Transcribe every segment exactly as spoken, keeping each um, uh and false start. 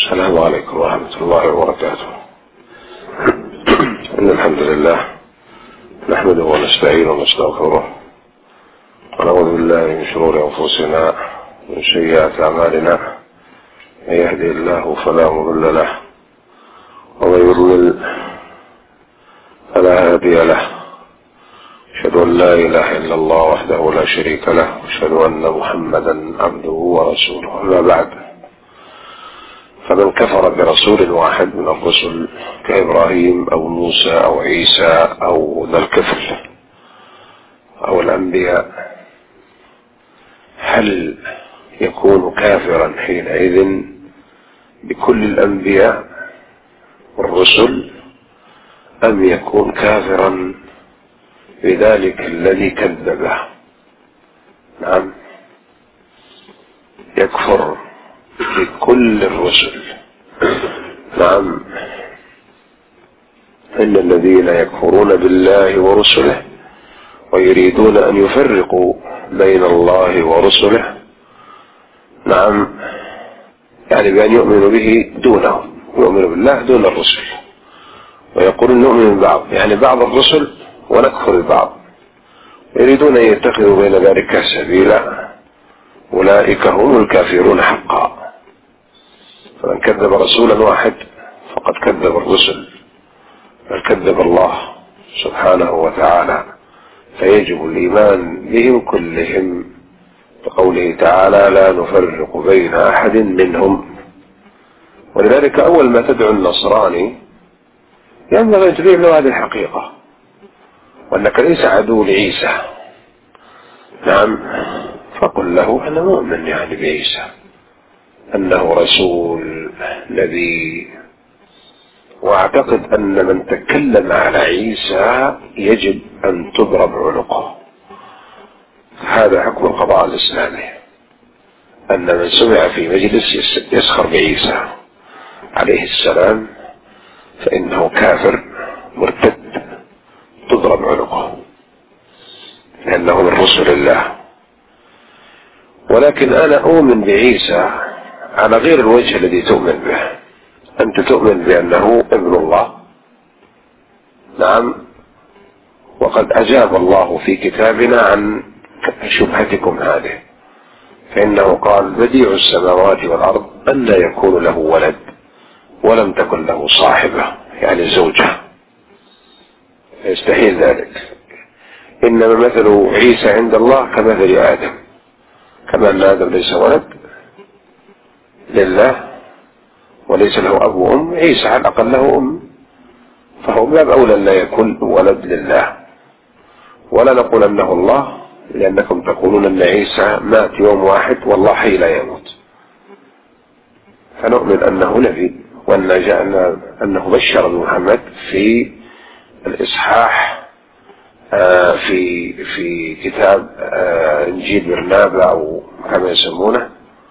السلام عليكم ورحمة الله وبركاته. إن الحمد لله نحمده ونستعينه ونستغفره ونعوذ بالله من شرور أنفسنا ومن سيئات أعمالنا. من يهدي الله فلا مضل له ومن يضلل فلا هادي له. أشهد أن لا إله إلا الله وحده لا شريك له وأشهد أن محمدا عبده ورسوله. أما بعد، فمن كفر برسول واحد من الرسل كإبراهيم أو موسى أو عيسى أو ذا الكفل أو الأنبياء، هل يكون كافرا حينئذ بكل الأنبياء والرسل، أم يكون كافرا بذلك الذي كذبه؟ نعم، يكفر بكل الرسل. نعم، إن الذين يكفرون بالله ورسله ويريدون أن يفرقوا بين الله ورسله، نعم، يعني بأن يؤمنوا به دونه، يؤمنوا بالله دون الرسل، ويقولون نؤمن ببعض، يعني بعض الرسل ونكفر ببعض، يريدون أن يتخذوا بين ذلك سبيلا. أولئك هم الكافرون حقا. فمن كذب رسولا واحد فقد كذب الرسل، بل كذب الله سبحانه وتعالى، فيجب الإيمان بهم كلهم، بقوله تعالى: لا نفرق بين أحد منهم. ولذلك أول ما تدعو النصراني ينبغي أن تبين له هذه الحقيقة، وأنك ليس عدو لعيسى. نعم، فقل له أنا مؤمن يعني بعيسى، أنه رسول نبي، وأعتقد أن من تكلم على عيسى يجب أن تضرب عنقه. هذا حكم القضاء الإسلامي، أن من سمع في مجلس يسخر بعيسى عليه السلام فإنه كافر مرتد، تضرب عنقه، لأنه من رسل الله. ولكن أنا أؤمن بعيسى على غير الوجه الذي تؤمن به. أنت تؤمن بأنه ابن الله، نعم، وقد أجاب الله في كتابنا عن شبهتكم هذه، فإنه قال: بديع السماوات والأرض أن يكون له ولد ولم تكن له صاحبة، يعني زوجة، يستحيل ذلك. إنما مثل عيسى عند الله كمثل آدم، كما أن آدم ليس ولد لله وليس له أب وأم، عيسى على الأقل له أم، فهو باب أولى لا يكون ولد لله. ولا نقول أنه الله، لأنكم تقولون أن عيسى مات يوم واحد والله حي لا يموت، فنؤمن أنه نبي، وأن جاءنا أنه بشر محمد في الإصحاح آه في في كتاب آه إنجيل برنابا أو كما يسمونه،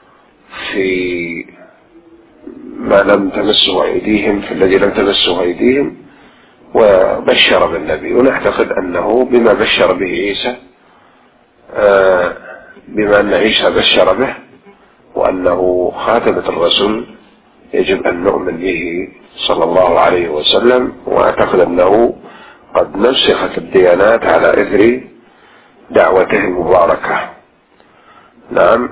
في ما لم تمسه أيديهم، في الذي لم تمسه أيديهم، وبشر بالنبي. ونعتقد أنه بما بشر به عيسى، آه بما أن عيسى بشر به وأنه خاتمة الرسل، يجب أن نؤمن به صلى الله عليه وسلم. وأعتقد أنه قد نسخت الديانات على إثر دعوته المباركة. نعم.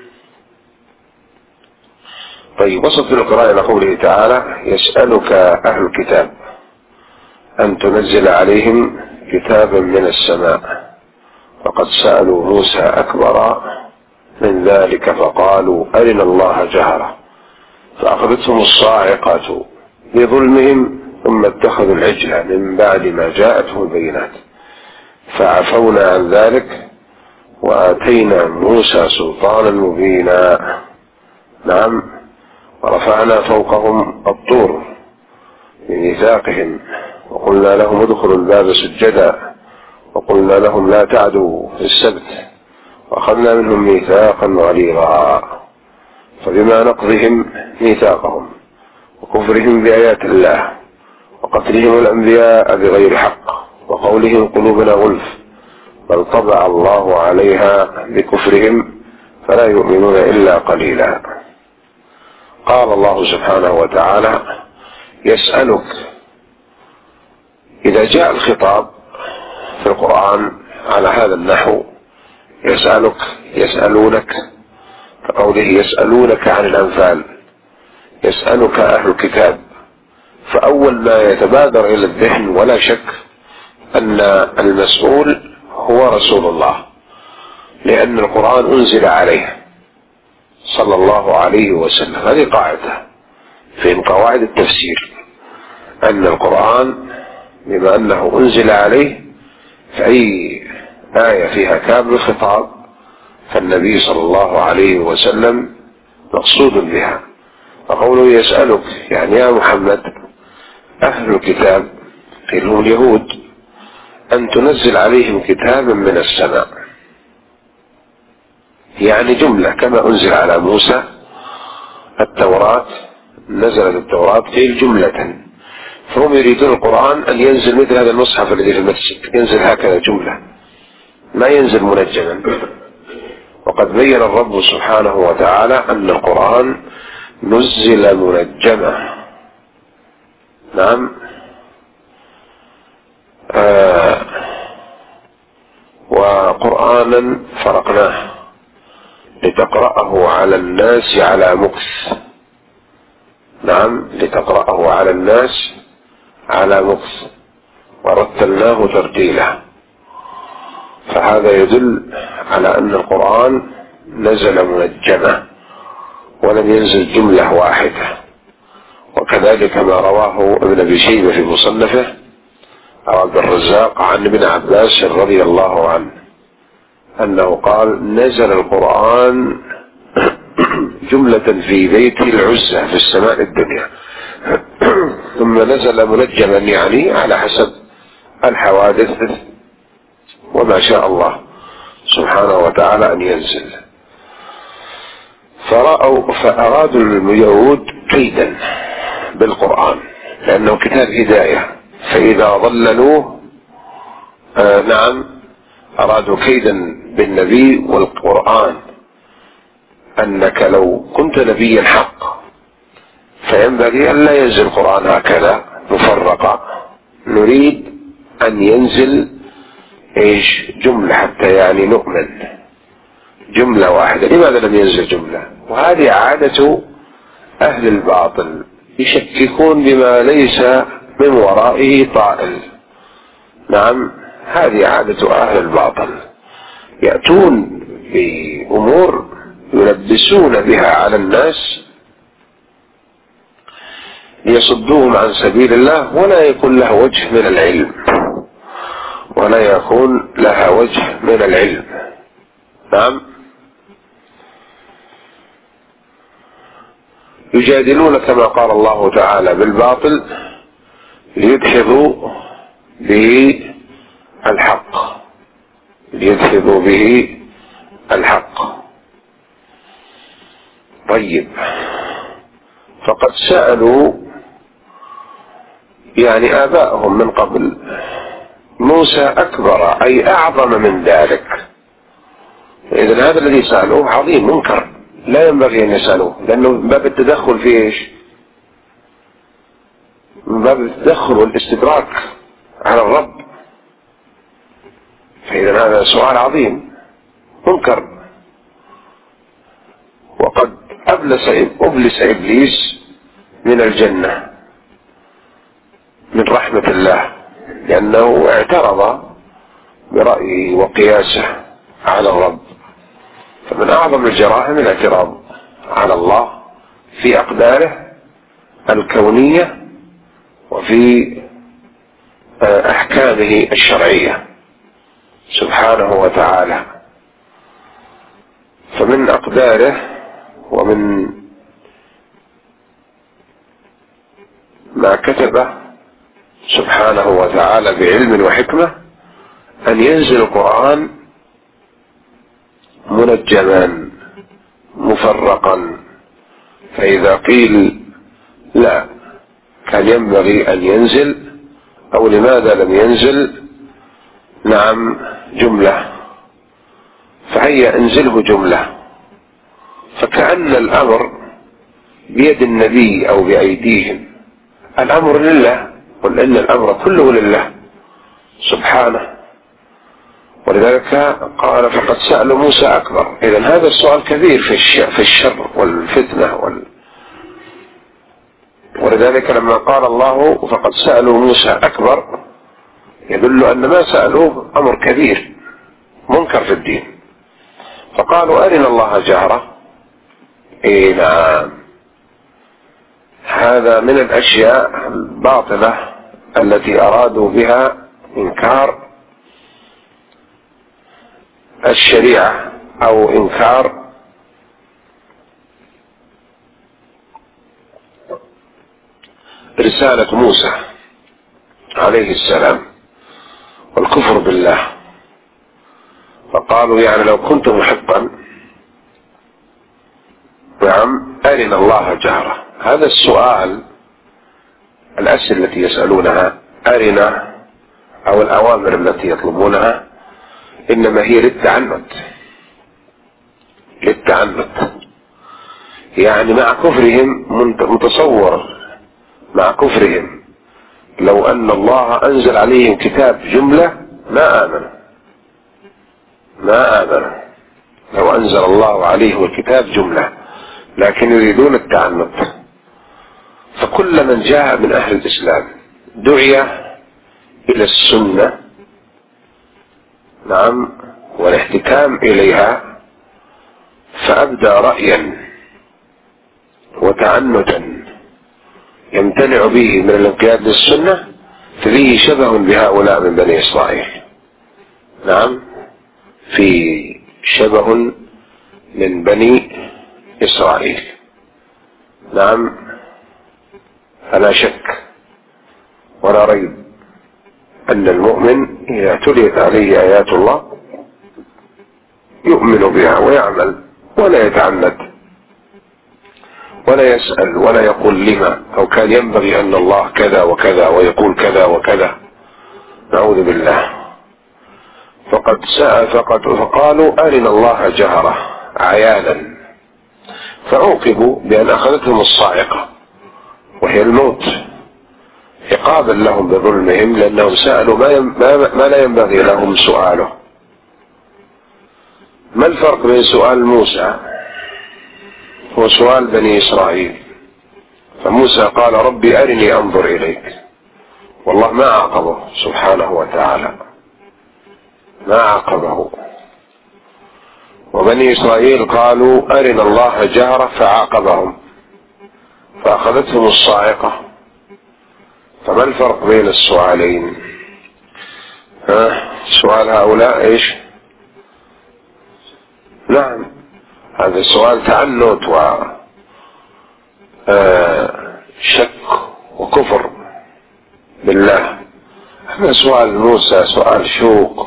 طيب، وصلت القراءة إلى قوله تعالى: يسألك أهل الكتاب أن تنزل عليهم كتابا من السماء، فقد سألوا موسى أكبر من ذلك فقالوا أرنا الله جهرة، فأخذتهم الصاعقة بظلمهم ثم اتخذوا العجل من بعد ما جاءتهم البينات، فعفونا عن ذلك وآتينا موسى سلطانا مبينا. نعم، ورفعنا فوقهم الطور بميثاقهم وقلنا لهم ادخلوا الباب سجدا وقلنا لهم لا تعدوا في السبت وأخذنا منهم ميثاقا غليظا. فبما نقضهم ميثاقهم وكفرهم بآيات الله وقتلهم الأنبياء بغير حق وقولهم قلوبنا غلف بل طبع الله عليها بكفرهم فلا يؤمنون إلا قليلا. قال الله سبحانه وتعالى يسألك. إذا جاء الخطاب في القرآن على هذا النحو يسألك يسألونك، كقوله يسألونك عن الأنفال، يسألك أهل الكتاب، فأول ما يتبادر إلى الذهن ولا شك أن المسؤول هو رسول الله، لأن القرآن أنزل عليه صلى الله عليه وسلم. هذه قاعدة في قواعد التفسير، أن القرآن بما أنه أنزل عليه فأي آية فيها كامل الخطاب فالنبي صلى الله عليه وسلم مقصود بها. فقوله يسألك يعني يا محمد أهل الكتاب قيل هم اليهود أن تنزل عليهم كتابا من السماء، يعني جملة كما أنزل على موسى التوراة، نزلت التوراة قيل جملة، فهم يريدون القرآن أن ينزل مثل هذا المصحف الذي في المسجد، ينزل هكذا جملة ما ينزل منجما. وقد بين الرب سبحانه وتعالى أن القرآن نزل منجما. نعم. آه وقرآنا فرقناه لتقرأه على الناس على مكث. نعم، لتقرأه على الناس على مكث ورتلناه ترتيلا. فهذا يدل على أن القرآن نزل منجما ولم ينزل جملة واحدة. وكذلك ما رواه ابن أبي شيبة في مصنفه أو عبد الرزاق عن ابن عباس رضي الله عنه أنه قال نزل القرآن جملة في بيت العزة في السماء الدنيا ثم نزل منجما، يعني على حسب الحوادث وما شاء الله سبحانه وتعالى أن ينزل. فرأوا فأرادوا اليهود كيدا بالقرآن لأنه كتاب هداية، فإذا ضللوه آه نعم أرادوا كيدا بالنبي والقرآن، أنك لو كنت نبيا حق فينبغي أن لا ينزل القرآن هكذا مفرقا، نريد أن ينزل إيش جملة حتى يعني نؤمن جملة واحدة. لماذا لم ينزل جملة؟ وهذه عادة أهل الباطل، يشككون بما ليس من ورائه طائل. نعم، هذه عادة أهل الباطل، يأتون بأمور يلبسون بها على الناس ليصدوهم عن سبيل الله ولا يكون له وجه من العلم ولا يكون لها وجه من العلم. نعم، يجادلون كما قال الله تعالى بالباطل ليدحضوا به الحق ليدحضوا به الحق. طيب، فقد سألوا يعني آباءهم من قبل موسى أكبر أي أعظم من ذلك، إذن هذا الذي سألوه عظيم منكر لا ينبغي أن يسألوه، لأنه من باب التدخل في إيش؟ من باب التدخل والاستدراك على الرب، فإذن هذا سؤال عظيم منكر. وقد أبلس أبلس إبليس من الجنة من رحمة الله، لأنه اعترض برأيه وقياسه على الرب. فمن أعظم الجرائم الاعتراض على الله في أقداره الكونية وفي أحكامه الشرعية سبحانه وتعالى. فمن أقداره ومن ما كتبه سبحانه وتعالى بعلم وحكمة أن ينزل القرآن منجما مفرقا. فإذا قيل لا كان ينبغي أن ينزل أو لماذا لم ينزل نعم جملة، فهيا انزله جملة، فكأن الأمر بيد النبي أو بأيديهم، الأمر لله، قل إن الأمر كله لله سبحانه. ولذلك قال فقد سألوا موسى أكبر. إذن هذا السؤال كبير في الشر والفتنة وال... ولذلك لما قال الله فقد سألوا موسى أكبر يدل أن ما سألوه أمر كبير منكر في الدين. فقالوا أرنا الله جهرة. إيه نعم، هذا من الأشياء الباطلة التي أرادوا بها إنكار الشريعة أو إنكار رسالة موسى عليه السلام والكفر بالله. فقالوا يعني لو كنت محقا نعم أرنا الله جهرة. هذا السؤال، الأسئلة التي يسألونها أرنا أو الأوامر التي يطلبونها إنما هي للتعنت، للتعنت يعني مع كفرهم متصور، مع كفرهم لو أن الله أنزل عليهم كتاب جملة ما آمنوا، ما آمنوا لو أنزل الله عليه الكتاب جملة، لكن يريدون التعنت. فكل من جاء من أهل الإسلام دعي إلى السنة نعم والاحتكام إليها، فأبدى رأيا وتعنتا يمتنع به من الانقياد للسنة، فيه شبه بهؤلاء من بني إسرائيل. نعم في شبه من بني إسرائيل. نعم فلا شك ولا ريب أن المؤمن إذا تليت عليه آيات الله يؤمن بها ويعمل ولا يتعند ولا يسأل ولا يقول لما، أو كان ينبغي أن الله كذا وكذا ويقول كذا وكذا، نعوذ بالله. فقد سأل فقد فقالوا أرنا الله جهرة عيانا، فعوقبوا بأن أخذتهم الصاعقة وهي الموت عقابا لهم بظلمهم، لأنهم سألوا ما, يم... ما لا ينبغي لهم سؤاله. ما الفرق بين سؤال موسى وسؤال بني إسرائيل؟ فموسى قال ربي أرني أنظر إليك، والله ما عاقبه سبحانه وتعالى، ما عاقبه. وبني إسرائيل قالوا أرنا الله جهرة فعاقبهم فأخذتهم الصاعقة. فما الفرق بين السؤالين؟ ها سؤال هؤلاء ايش؟ نعم هذا سؤال تعنت وشك وكفر بالله. أما سؤال موسى سؤال شوق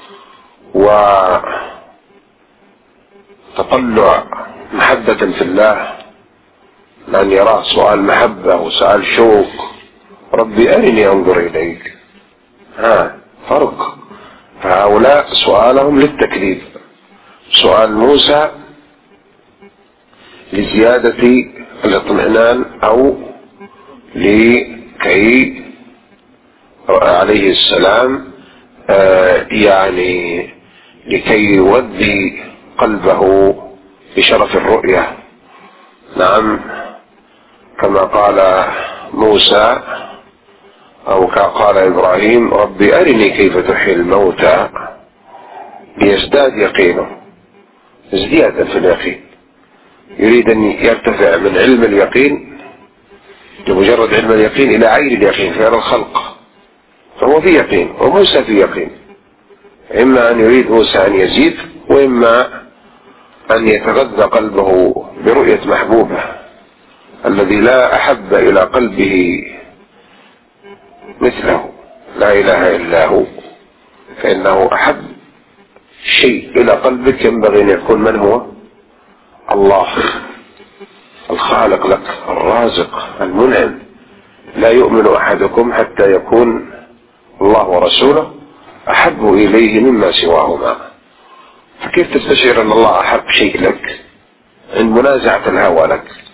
وتطلع محبة في الله، لأن يراه سؤال محبة وسؤال شوق ربي أرني أنظر إليك. ها فرق. فهؤلاء سؤالهم للتكليف، سؤال موسى لزيادة الاطمئنان أو لكي عليه السلام آه يعني لكي يودي قلبه بشرف الرؤية. نعم كما قال موسى أو قال إبراهيم ربي أرني كيف تحيي الموتى ليزداد يقينه، ازديادا في اليقين، يريد أن يرتفع من علم اليقين لمجرد علم اليقين إلى عين اليقين فعل الخلق، فهو في يقين وموسى في يقين. إما أن يريد موسى أن يزيد، وإما أن يتغذى قلبه برؤية محبوبه الذي لا أحب إلى قلبه مثله، لا إله إلا هو، فإنه أحب شيء إلى قلبك ينبغي أن يكون من هو؟ الله الخالق لك الرازق المنعم. لا يؤمن أحدكم حتى يكون الله ورسوله أحب إليه مما سواهما. فكيف تستشعر أن الله أحب شيء لك عند منازعة الهوى لك؟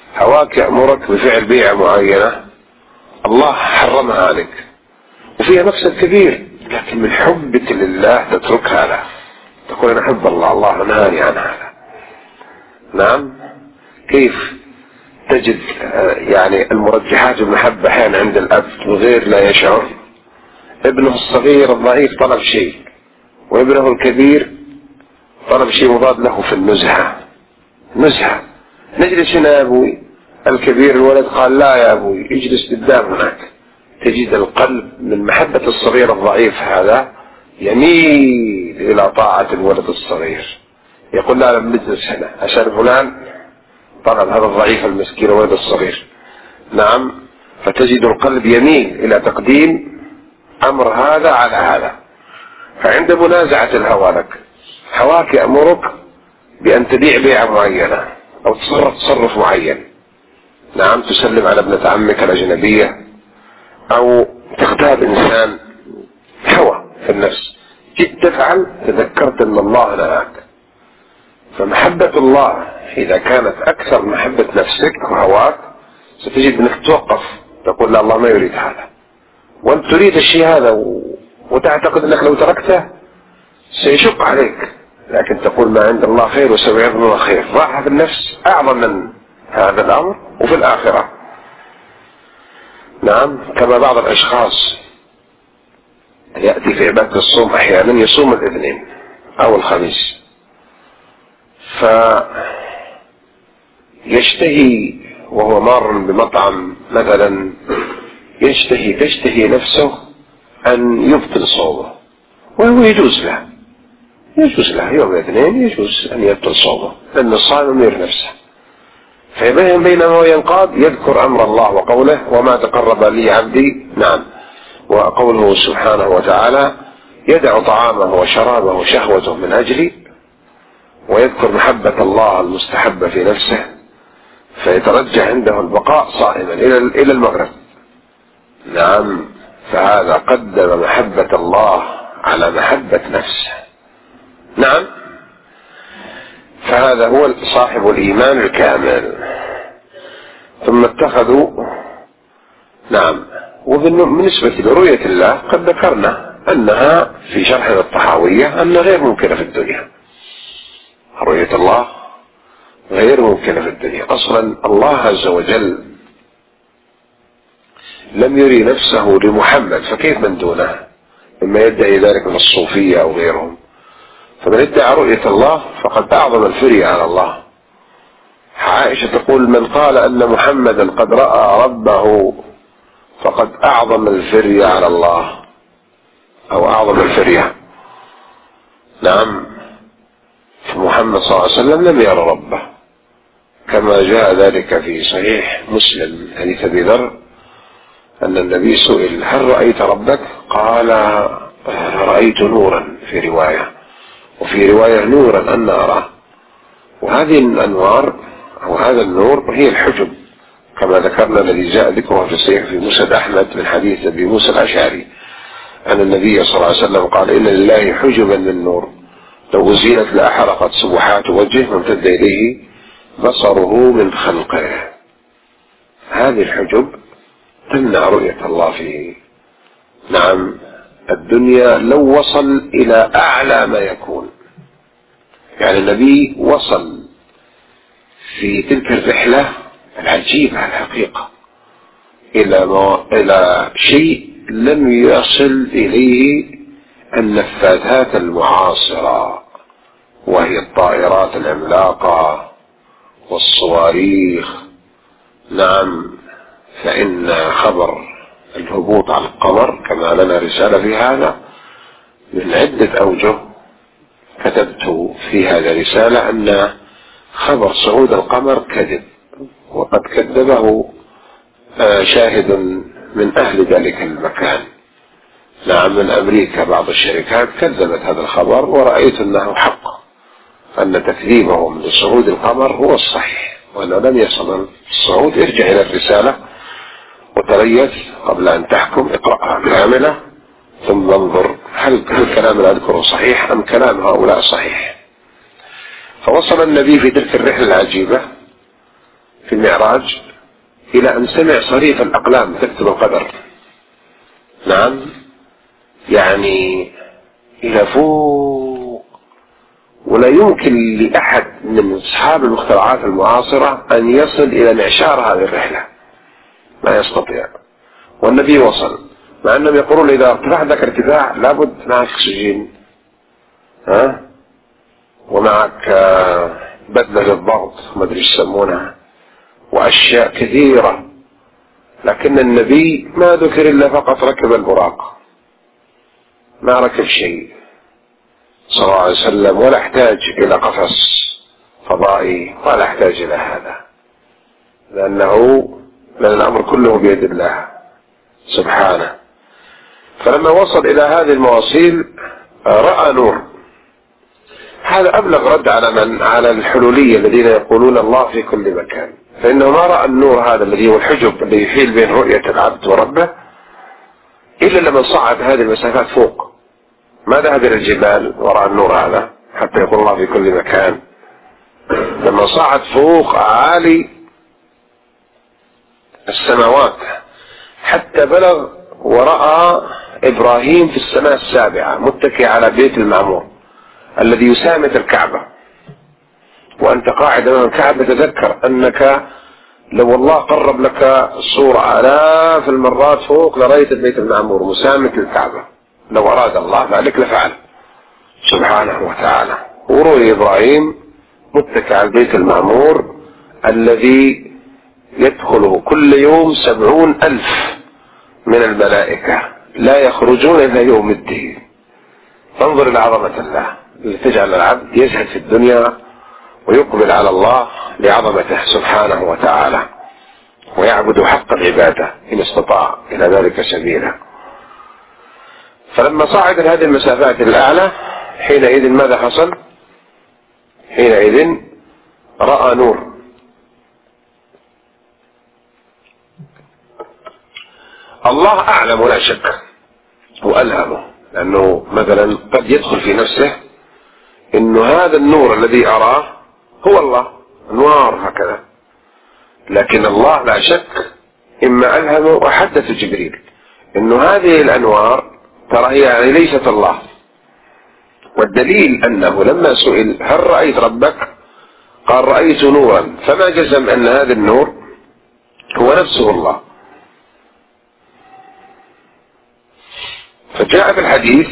هواك يأمرك بفعل بيعة معينة الله حرمها عليك وفيها مفسد كبير، لكن من حبك لله تتركها له، تقول أنا أحب الله، الله نهاني عن هذا. نعم. كيف تجد يعني المرجحات المحبة أحيانا عند الأب وغير لا يشعر، ابنه الصغير الضعيف طلب شيء وابنه الكبير طلب شيء مضاد له في النزهة، نزهة، نجلس هنا يا أبوي، الكبير الولد قال لا يا أبوي اجلس قدام هناك، تجد القلب من محبة الصغير الضعيف هذا يميل إلى طاعة الولد الصغير، يقول لا لم نجلس هنا عشان فلان طلب هذا الضعيف المسكين الولد الصغير. نعم. فتجد القلب يميل إلى تقديم أمر هذا على هذا. فعند منازعة الهوى لك، هواك يأمرك بأن تبيع بيعة معينة أو تصرف تصرف معين، نعم، تسلم على ابنة عمك الأجنبية أو تغتاب إنسان، هوى في النفس، جيت تفعل تذكرت أن الله نهاك. فمحبة الله إذا كانت أكثر محبة نفسك وهواك ستجد أنك توقف، تقول لا الله ما يريد هذا، وأنت تريد الشيء هذا وتعتقد أنك لو تركته سيشق عليك، لكن تقول ما عند الله خير وسيعظم الله خير. راحة في النفس أعظم من هذا الأمر وفي الآخرة. نعم. كما بعض الأشخاص يأتي في عبادة الصوم أحيانا يصوم الاثنين أو الخميس، فيشتهي وهو مار بمطعم مثلا، يشتهي تشتهي نفسه أن يبطل صومه، وهو يجوز له يجوز له يوم الاثنين يجوز أن يبطل صومه لأن الصائم يمير نفسه. فيبين بينما ينقاد يذكر أمر الله وقوله وما تقرب لي عبدي، نعم، وقوله سبحانه وتعالى يدع طعامه وشرابه وشهوته من أجلي، ويذكر محبة الله المستحبة في نفسه، فيترجح عنده البقاء صائما إلى المغرب. نعم. فهذا قدم محبة الله على محبة نفسه. نعم. فهذا هو صاحب الإيمان الكامل. ثم اتخذوا، نعم. وبالنسبة لرؤية الله قد ذكرنا أنها في شرح الطحاوية أن غير ممكنة في الدنيا، رؤية الله غير ممكنة في الدنيا. أصلا الله عز وجل لم يري نفسه لمحمد، فكيف من دونه مما يدعي ذلك من الصوفية أو غيرهم؟ فمن ادعى رؤية الله فقد أعظم الفري على الله. عائشة تقول من قال أن محمدا قد رأى ربه فقد أعظم الفري على الله أو أعظم الفرية. نعم. فمحمد صلى الله عليه وسلم لم يرى ربه، كما جاء ذلك في صحيح مسلم حديث أبي ذر أن النبي سئل هل رأيت ربك؟ قال رأيت نورا في رواية، وفي رواية نورا أن أراه. وهذه الأنوار أو هذا النور هي الحجب، كما ذكرنا الذي جاء ذكره في الصحيح في مسند أحمد من حديث أبي موسى الأشعري أن النبي صلى الله عليه وسلم قال إن لله حجبا من نور لو أزيلت لأحرقت سبحات وجهه وامتد إليه بصره من خلقه. هذه الحجب تمنع رؤية الله فيه. نعم. الدنيا لو وصل إلى أعلى ما يكون، يعني النبي وصل في تلك الرحلة العجيبة الحقيقة إلى ما إلى شيء لم يصل إليه النفاثات المعاصرة، وهي الطائرات العملاقة والصواريخ. نعم. فإن خبر الهبوط على القمر كما لنا رسالة في هذا من عدة أوجه، كتبت في هذا رسالة أن خبر صعود القمر كذب، وقد كذبه شاهد من أهل ذلك المكان. نعم. من أمريكا بعض الشركات كذبت هذا الخبر، ورأيت أنه حق، أن تكذيبهم لصعود القمر هو الصحيح، وأنه لم يصل الصعود. ارجع إلى الرسالة وتريث قبل أن تحكم، اقرأها كاملة ثم انظر هل الكلام اللي أذكره صحيح أم كلام هؤلاء صحيح. فوصل النبي في تلك الرحلة العجيبة في المعراج إلى أن سمع صريف الأقلام تكتب القدر. نعم، يعني إلى فوق، ولا يمكن لأحد من أصحاب المخترعات المعاصرة أن يصل إلى معشار هذه الرحلة، ما يستطيع. والنبي وصل، مع أنهم يقولون إذا ارتفع ذاك ارتفاع لابد معك أكسجين، ها، ومعك بدلة الضغط ما أدري ايش يسمونها، وأشياء كثيرة، لكن النبي ما ذكر إلا فقط ركب البراق، ما ركب شيء صلى الله عليه وسلم، ولا احتاج إلى قفص فضائي، ولا احتاج إلى هذا، لأنه لأن الأمر كله بيد الله سبحانه. فلما وصل إلى هذه المواصيل رأى نور. هذا أبلغ رد على من على الحلولية الذين يقولون الله في كل مكان، فإنه ما رأى النور هذا الذي هو الحجب الذي يحيل بين رؤية العبد وربه إلا لما صعد هذه المسافات فوق. ما ذهب إلى الجبال ورأى النور هذا حتى يقول الله في كل مكان، لما صعد فوق عالي السماوات حتى بلغ ورأى إبراهيم في السماء السابعة متكئ على بيت المعمور الذي يسامت الكعبة، وأنت قاعد أمام الكعبة تذكر أنك لو الله قرب لك صورة آلاف المرات فوق لرأيت البيت المعمور مسامت للكعبة، لو أراد الله ذلك لفعل سبحانه وتعالى. ورؤي إبراهيم متكئ على البيت المعمور الذي يدخله كل يوم سبعون ألف من الملائكة لا يخرجون إلا يوم الدين. فانظر إلى عظمة الله التي تجعل العبد يزهد في الدنيا ويقبل على الله لعظمته سبحانه وتعالى، ويعبد حق العبادة إن استطاع إلى ذلك سبيلا. فلما صعد هذه المسافات الأعلى حينئذ ماذا حصل؟ حينئذ رأى نور. الله أعلم لا شك وألهمه، لأنه مثلا قد يدخل في نفسه إنه هذا النور الذي أراه هو الله، أنوار هكذا، لكن الله لا شك إما ألهمه وحدث جبريل إنه هذه الأنوار ترى هي يعني ليست الله. والدليل أنه لما سئل هل رأيت ربك قال رأيت نورا، فما جزم أن هذا النور هو نفسه الله. فجاء في الحديث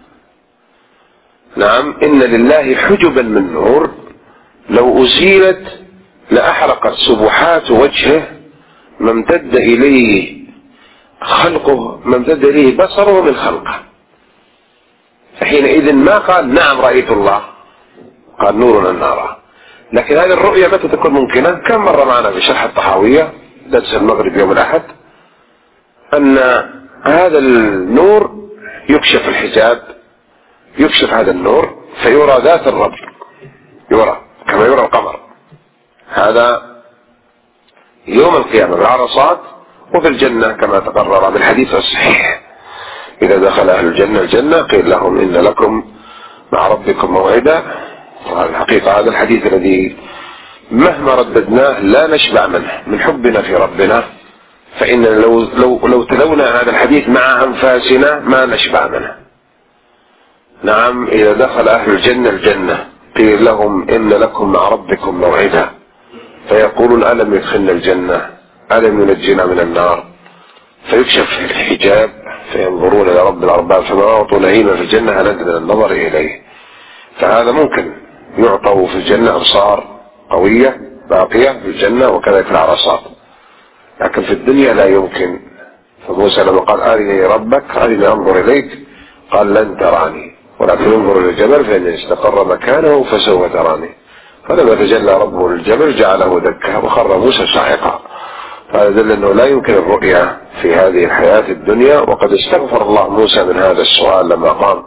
نعم إن لله حجبا من نور لو أزيلت لأحرقت سبحات وجهه ما امتد إليه خلقه، ما امتد إليه بصره من خلقه. فحينئذ ما قال نعم رأيت الله، قال نور أن أراه. لكن هذه الرؤية متى تكون ممكنة؟ كم مرة معنا في شرح الطحاوية درس المغرب يوم الأحد أن هذا النور يكشف الحجاب، يكشف هذا النور فيرى ذات الرب، يرى كما يرى القمر. هذا يوم القيامة بالعرصات، وفي الجنة كما تقرر بالحديث الصحيح إذا دخل أهل الجنة الجنة قيل لهم إن لكم مع ربكم موعدا. الحقيقة هذا الحديث الذي مهما رددناه لا نشبع منه من حبنا في ربنا، فإن لو, لو, لو تلونا هذا الحديث مع أنفاسنا ما نشبع منه. نعم إذا دخل أهل الجنة الجنة قيل لهم إن لكم مع ربكم موعدا، فيقولون ألم يدخلنا الجنة ألم ينجينا من النار، فيكشف الحجاب فينظرون إلى رب الأرباب فما أعطوا نعيما في الجنة هلد من النظر إليه. فهذا ممكن يعطوا في الجنة أبصار قوية باقية في الجنة وكذلك العرصات، لكن في الدنيا لا يمكن. فموسى لما قال أرني ربك أرني أنظر إليك قال لن تراني ولكن انظر إلى الجبل فإن استقر مكانه فسوف تراني. فلما تجلى ربه للجبل جعله دكا وخر موسى صاعقا. فهذا دل أنه لا يمكن الرؤية في هذه الحياة الدنيا، وقد استغفر الله موسى من هذا السؤال لما قام،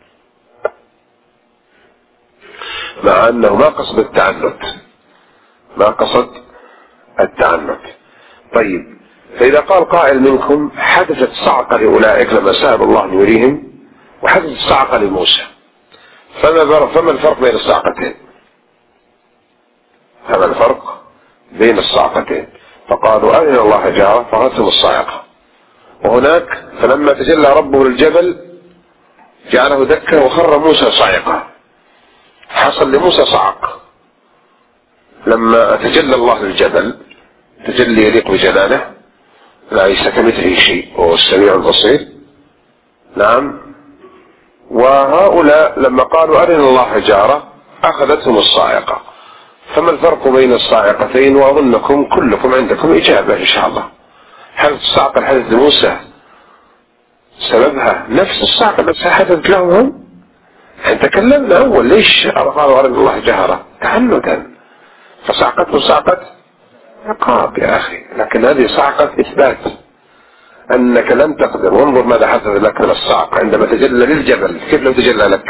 مع أنه ما قصد التعنت، ما قصد التعنت. طيب فإذا قال قائل منكم حدثت صعقة لأولئك لما سأل الله أن يريهم وحدثت صعقة لموسى، فما فما الفرق بين الصعقتين؟ هذا الفرق بين الصاعقتين، فقالوا أرنا الله جهرة فأخذتهم الصاعقة. وهناك فلما تجلى ربه للجبل جعله دكا وخر موسى صاعقة، حصل لموسى صعق لما تجلى الله للجبل تجلي يليق بجلاله، ليس كمثله شيء وهو السميع البصير. نعم. وهؤلاء لما قالوا أرنا الله جهرة أخذتهم الصاعقة. فما الفرق بين الصاعقتين؟ وأظنكم كلكم عندكم إجابة إن شاء الله. هل الصاعقة الحدث لموسى سببها نفس الصاعقة التي حدثت لهم؟ احنا تكلمنا أول ليش قالوا أرنا الله جهرة تعنتا، فصعقته صعقة عقاب يا أخي، لكن هذه صعقة إثبات أنك لم تقدر. وانظر ماذا حدث لك من الصعق عندما تجلى للجبل، كيف لو تجلى لك؟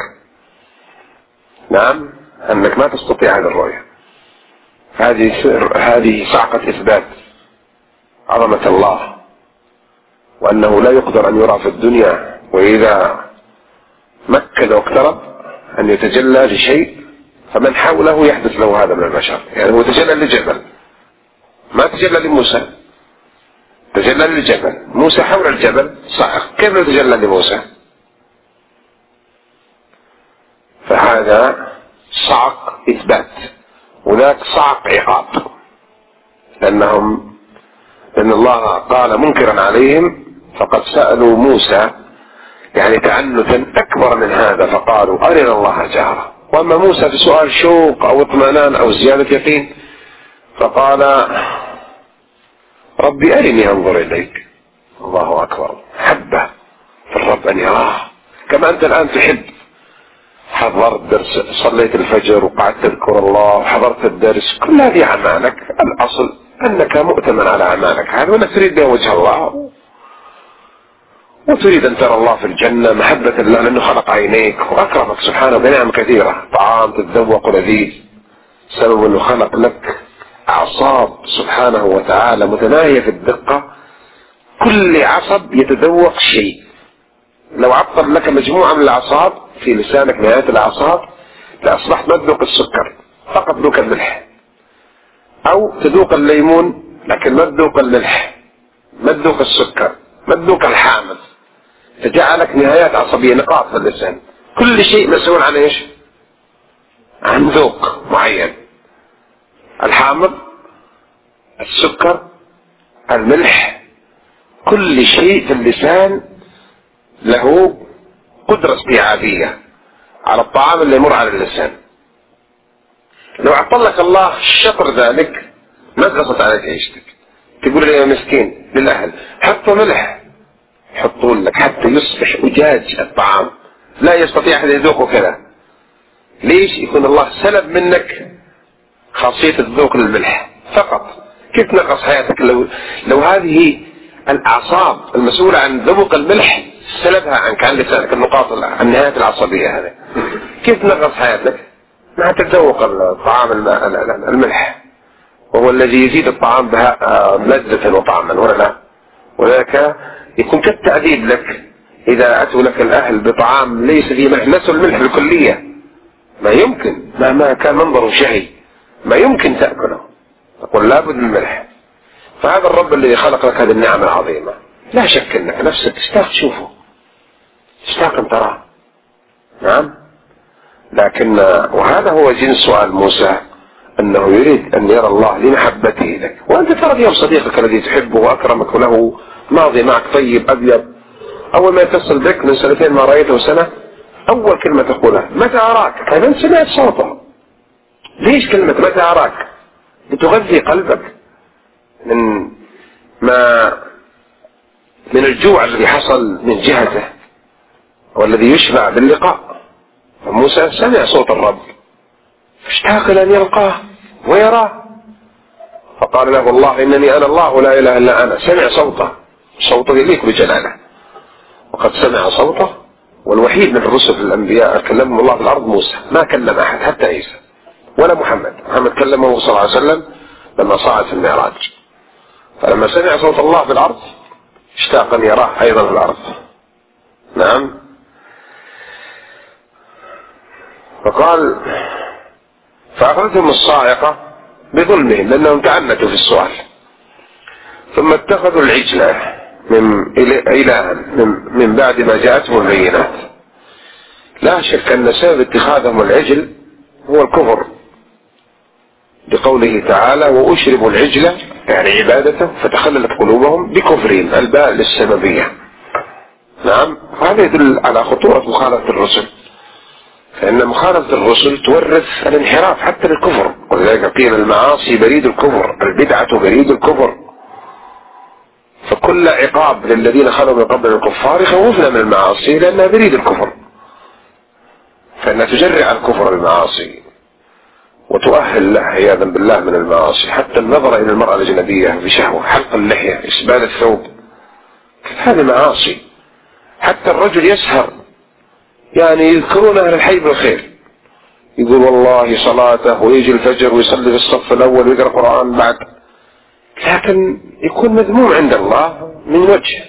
نعم، أنك ما تستطيع هذه الرؤية. هذه هذه صعقة إثبات عظمة الله، وأنه لا يقدر أن يرى في الدنيا، وإذا مكن واقترب أن يتجلى لشيء فمن حوله يحدث له هذا من البشر. يعني هو تجلى للجبل، ما تجلى لموسى، تجلى للجبل. موسى حول الجبل صعق، كيف لو تجلى لموسى؟ فهذا صعق إثبات، وذاك صعق عقاب، لأنهم لأن الله قال منكرا عليهم فقد سألوا موسى يعني تعنتا أكبر من هذا، فقالوا أرنا الله جهرة. وأما موسى في سؤال شوق أو اطمئنان أو زيادة يقين فقال ربي أرني أنظر إليك. الله أكبر، حبه في الرب أن يراه كما أنت الآن تحب. حضرت درس، صليت الفجر وقعدت تذكر الله وحضرت الدرس، كل هذه أعمالك الأصل أنك مؤتمن على أعمالك هذا، وأنك تريد بها وجه الله، وتريد أن ترى الله في الجنة محبة الله لأنه خلق عينيك وأكرمك سبحانه بنعم كثيرة، طعام تتذوق لذيذ، سبب أنه خلق لك أعصاب سبحانه وتعالى متناهية في الدقة، كل عصب يتذوق شيء. لو عطل لك مجموعة من الأعصاب في لسانك نهاية الأعصاب لأصبحت ما تذوق السكر، فقط تذوق الملح، أو تذوق الليمون لكن ما تذوق الملح، ما تذوق السكر، ما تذوق الحامض، فجعلك نهايات عصبية، نقاط في اللسان. كل شيء مسؤول عن إيش؟ عن ذوق معين، الحامض، السكر، الملح، كل شيء في اللسان له قدرة استيعابية على الطعام اللي يمر على اللسان. لو عطل لك الله شطر ذلك ما تقصت عليك عيشتك. تقول لي يا مسكين للأهل حطوا ملح، حطوا لك حتى يصبح أجاج الطعام لا يستطيع أحد يذوقه كذا. ليش؟ يكون الله سلب منك خاصية الذوق للملح فقط. كيف نقص حياتك لو لو هذه الأعصاب المسؤولة عن ذوق الملح سلبها عنك عن لسانك، النقاط النهايات العصبية هذه، كيف نقص حياتك؟ ما تتذوق الطعام الملح، وهو الذي يزيد الطعام بها لذة وطعما، ولا لا؟ ولذلك يكون كالتعذيب لك إذا أتوا لك الأهل بطعام ليس فيه ملح، نسوا الملح بالكلية، ما يمكن، مهما كان منظره شهي ما يمكن تأكله، تقول لابد من الملح. فهذا الرب الذي خلق لك هذه النعمة العظيمة لا شك أنك نفسك تشتاق تشوفه، تشتاق أن تراه. نعم. لكن وهذا هو جنس سؤال موسى، أنه يريد أن يرى الله لمحبته لك، وأنت ترى اليوم صديقك الذي تحبه وأكرمك وله ماضي معك طيب أبيض، أول ما يتصل بك من سنتين ما رأيته سنة أول كلمة تقولها متى أراك؟ كأن سمعت صوته. ليش كلمة متى أراك؟ لتغذي قلبك من ما من الجوع الذي حصل من جهته والذي يشبع باللقاء. فموسى سمع صوت الرب اشتاق أن يلقاه ويراه، فقال له الله إنني أنا الله لا إله إلا أنا. سمع صوته، صوته يليق بجلاله، وقد سمع صوته. والوحيد من الرسل الأنبياء كلمه الله في الأرض موسى، ما كلم أحد حتى عيسى ولا محمد. محمد كلمه صلى الله عليه وسلم لما صعد في المعراج، فلما سمع صوت الله في الأرض اشتاق أن يراه أيضا في الأرض. نعم. فقال فأخذتهم الصاعقة بظلمهم لأنهم تعنتوا في السؤال. ثم اتخذوا العجلة من إلها من, من بعد ما جاءتهم البينات. لا شك أن سبب اتخاذهم العجل هو الكفر، بقوله تعالى وأشربوا العجلة يعني عبادته فتخللت قلوبهم بكفرهم، الباء للسببية. نعم، هذا يدل على خطورة مخالفة الرسل، فإن مخالفة الرسل تورث الانحراف حتى للكفر، ولذلك قيل المعاصي بريد الكفر، البدعة بريد الكفر. فكل عقاب للذين خلوا من قبل الكفار يخوفنا من المعاصي لأنها بريد الكفر، فإنها تجرع الكفر بالمعاصي وتؤهل له عياذا بالله من المعاصي. حتى النظر إلى المرأة الأجنبية بشهوة، حلق اللحية، إسبال الثوب، هذه معاصي. حتى الرجل يسهر، يعني يذكرون أهل الحي بالخير، يقول والله صلاته ويجي الفجر ويصلي في الصف الأول ويقرأ قرآن بعد، لكن يكون مذموم عند الله من وجه،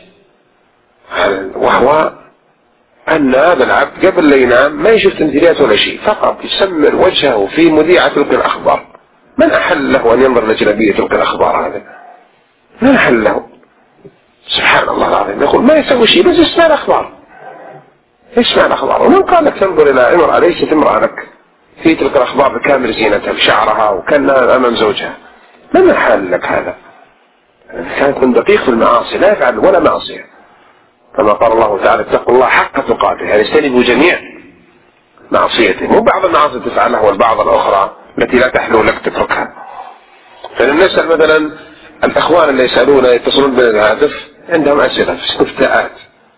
وهو أن هذا العبد قبل لا ينام ما يشوف تمثيليات ولا شيء، فقط يسمر وجهه في مذيعة تلقي الأخبار. من أحل له أن ينظر لجنبية تلقي الأخبار؟ هذا من أحل له؟ سبحان الله العظيم. يقول ما يسوي شيء بس يسمع الأخبار، يسمع الأخبار. ومن قال لك تنظر إلى امرأة ليست امرأة لك في تلك الأخبار بكامل زينتها بشعرها وكأنها أمام زوجها؟ من أحل لك هذا؟ كانت من دقيق في المعاصي، لا يفعل ولا معصية، كما قال الله تعالى اتقوا الله حق تقاته، يعني اجتنبوا جميع معصيته، وبعض المعاصي تفعلها والبعض الأخرى التي لا تحلو لك تتركها. فنسأل مثلا الأخوان اللي يسألون يتصلون بالهاتف عندهم أسئلة في استفتاءات،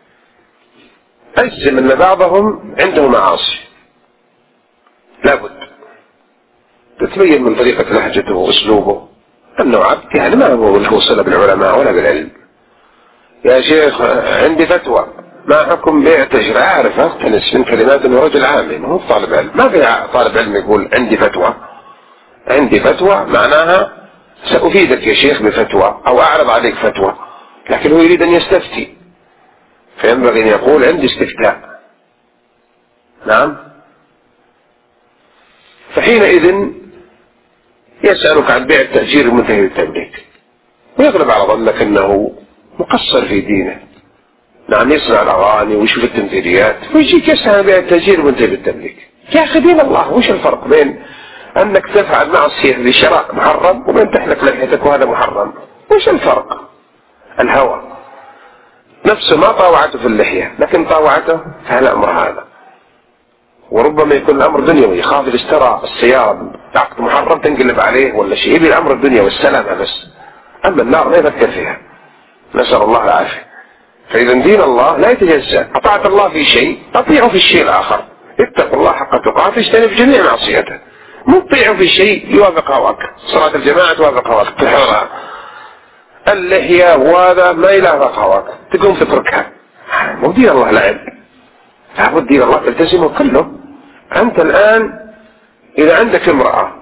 أجزم أن بعضهم عنده معاصي لابد تتبين من طريقة لهجته وأسلوبه أنه عبد، يعني ما هو له صلة بالعلماء ولا بالعلم. يا شيخ عندي فتوى، ما حكم بيع تجرى؟ أعرف أقتنس من كلمات أنه رجل عامل مو طالب علم. ما في طالب علم يقول عندي فتوى. عندي فتوى معناها سأفيدك يا شيخ بفتوى أو أعرض عليك فتوى، لكن هو يريد أن يستفتي، فينبغي أن يقول عندي استفتاء. نعم، فحينئذ يسألك عن بيع التأجير المنتهي بالتمليك، ويغلب على ظنك أنه مقصر في دينه. نعم، يسمع الأغاني ويشوف التمثيليات ويجيك يسأل عن بيع التأجير المنتهي بالتمليك. يا أخي دين الله، وش الفرق بين أنك تفعل معصية بشراء محرم وبين تحلق لحيتك وهذا محرم؟ وش الفرق؟ الهوى نفسه ما طاوعته في اللحية، لكن طاوعته في الأمر هذا. وربما يكون الأمر دنيوي، يخاف إذا اشترى السيارة عقد محرم تنقلب عليه ولا شيء، يبي الأمر الدنيا والسلامة بس، أما النار لا يفكر فيها، نسأل الله العافية. فإذا دين الله لا يتجزأ، أطاعت الله في شيء أطيعه في الشيء الآخر. اتقوا الله حق تقاته، اجتنب جميع معصيته، مو تطيعه في شيء يوافق هواك. صلاة الجماعة توافق هواك تحرها، اللحية وهذا ما يوافق هواك تقوم تتركها. مو دين الله لعب، لابد دين الله تلتزمه كله. أنت الآن إذا عندك امرأة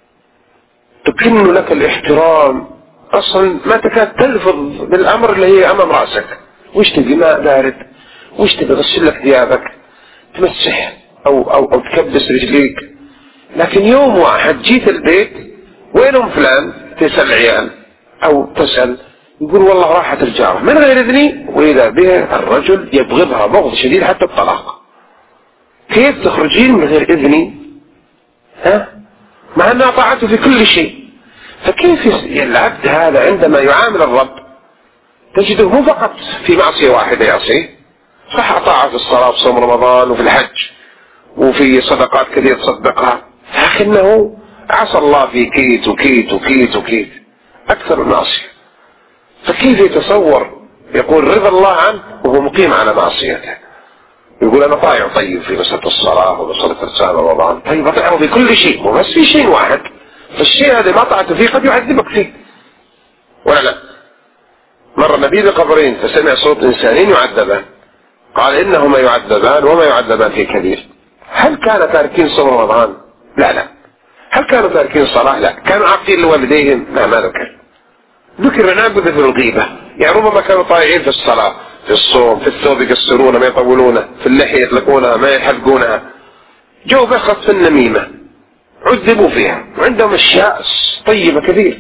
تكن لك الاحترام، أصلا ما تكاد تلفظ بالأمر اللي هي أمام رأسك، وش تبي ماء بارد، وش تبي غسل لك ثيابك، تمسح أو, أو, أو تكبس رجليك. لكن يوم واحد جيت البيت وينهم فلان، تسأل العيال أو تسأل يقول والله راحت الجارة من غير إذني، وإذا به الرجل يبغضها بغض شديد حتى الطلاق. كيف تخرجين من غير إذني؟ ها؟ مع أنها طاعته في كل شيء. فكيف العبد هذا عندما يعامل الرب تجده مو فقط في معصية واحدة يعصيه، صح أطاعه في الصلاة وصوم رمضان وفي الحج وفي صدقات كثيرة تصدقها، لكنه عصى الله في كيت وكيت وكيت وكيت أكثر المعصية. فكيف يتصور يقول رضا الله عنه وهو مقيم على معصيته؟ يقول أنا طايع طيب في مسألة الصلاة ومسألة رسالة رمضان، طيب أطيعه في كل شيء مو بس في شيء واحد، فالشيء هذا ما طاعته فيه قد يعذبك فيه ولا لا؟ مر النبي بقبرين فسمع صوت إنسانين يعذبان، قال إنهما يعذبان وما يعذبان في كبير. هل كان تاركين صوم رمضان؟ لا لا. هل كانوا تاركين الصلاة؟ لا. كانوا عاقين لوالديهم؟ لا، ما ذكر. ذكر نعبد في الغيبة، يعني ربما كانوا طائعين في الصلاة، في الصوم، في الثوب يقصرونه ما يطولونه، في اللحية يطلقونها ما يحلقونها، جو بخط في النميمة عذبوا فيها، وعندهم أشياء طيبة كثير.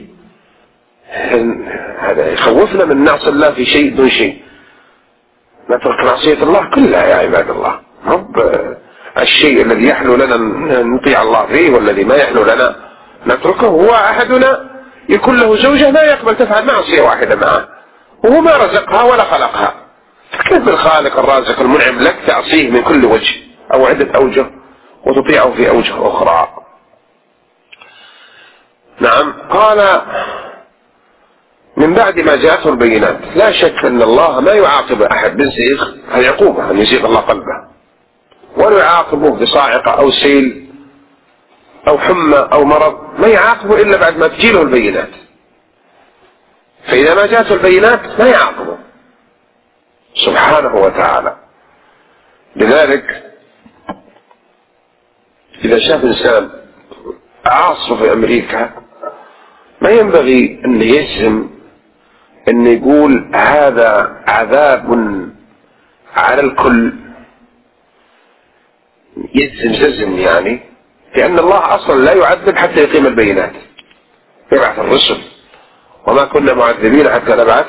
هذا يخوفنا من نعصي الله في شيء دون شيء. نترك معصية الله كلها يا عباد الله، رب الشيء الذي يحلو لنا نطيع الله فيه والذي ما يحلو لنا نتركه. هو أحدنا يكون له زوجة لا يقبل تفعل معصية واحدة معه، وهو ما رزقها ولا خلقها، فكيف بالخالق الرازق المنعم لك تعصيه من كل وجه أو عدة أوجه وتطيعه في أوجه أخرى؟ نعم. قال من بعد ما جاءته البينات. لا شك أن الله ما يعاقب أحد بالزيغ، هذه عقوبة أن يزيغ الله قلبه، ولا يعاقبه بصاعقة أو سيل أو حمى أو مرض، ما يعاقبه إلا بعد ما تجيله البينات. فإذا ما جاءته البينات ما يعاقبه سبحانه وتعالى. لذلك إذا شاف إنسان عاصفة في أمريكا ما ينبغي أن يجزم أن يقول هذا عذاب على الكل، يجزم جزم يعني، لأن الله أصلا لا يعذب حتى يقيم البينات، يبعث الرسل، وما كنا معذبين حتى نبعث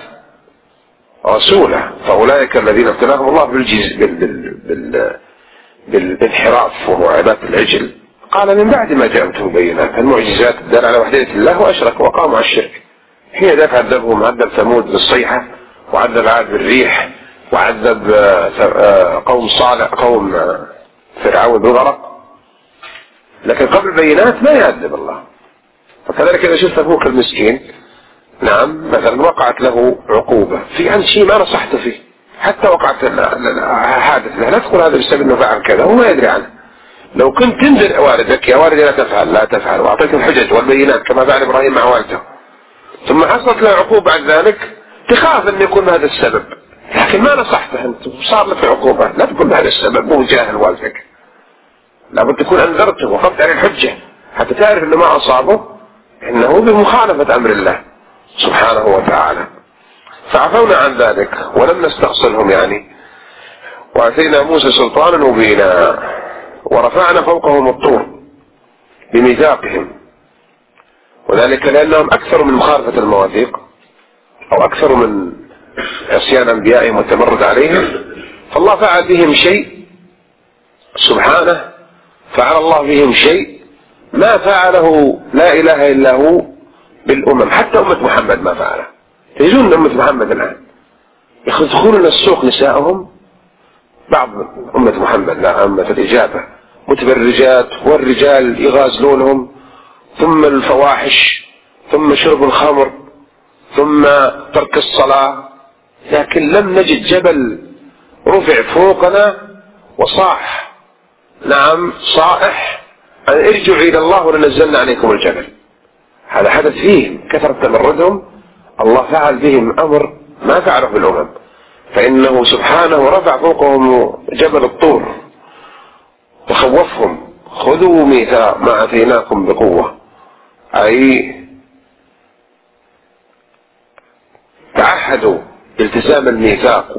رسولا. فأولئك الذين ابتلاهم الله بالجز... بال... بال... بال... بالانحراف وهو عبادة العجل. قال من بعد ما جاءتهم بينات، المعجزات الدالة على وحدانية الله، وأشركوا وقاموا على الشرك. حين ذاك عذبهم، عذب ثمود بالصيحة، وعذب عاد بالريح، وعذب قوم صالح قوم فرعون بالغرق، لكن قبل البينات ما يعذب الله. فكذلك إذا شفت أبوك المسكين، نعم، مثلا وقعت له عقوبة في عن شيء ما نصحت فيه، حتى وقعت حادث له، لا تقول هذا بسبب أنه فعل كذا هو ما يدري عنه. لو كنت تنذر والدك يا والدي لا تفعل لا تفعل، وأعطيك الحجج والبينات كما فعل إبراهيم مع والده، ثم حصلت له عقوبة بعد ذلك، تخاف أن يكون هذا السبب، لكن ما نصحته أنت وصار لك عقوبة، لا تقول هذا السبب، مو جاهل والدك، لابد تكون أنذرته وقفت عليه الحجة حتى تعرف أنه ما أصابه إنه بمخالفة أمر الله سبحانه وتعالى. فعفونا عن ذلك ولم نستخسرهم يعني، وأتينا موسى سلطانا مبينا، ورفعنا فوقهم الطور بميثاقهم، وذلك لأنهم أكثر من مخالفة المواثيق أو أكثر من عصيان أنبيائهم والتمرد عليهم، فالله فعل بهم شيء سبحانه، فعل الله بهم شيء ما فعله لا إله إلا هو بالأمم، حتى أمة محمد ما فعله. تجدون أمة محمد الآن يدخلون السوق نساءهم، بعض أمة محمد لا أمة الإجابة متبرجات، والرجال يغازلونهم، ثم الفواحش، ثم شرب الخمر، ثم ترك الصلاة، لكن لم نجد جبل رفع فوقنا وصاح نعم صائح أن ارجعوا إلى الله ولنزلنا عليكم الجبل. هذا حدث فيهم كثرة تمردهم، الله فعل بهم أمر ما فعله بالأمم، فإنه سبحانه رفع فوقهم جبل الطور وخوفهم، خذوا ميثاق ما أتيناكم بقوة، أي تعهدوا التزام الميثاق،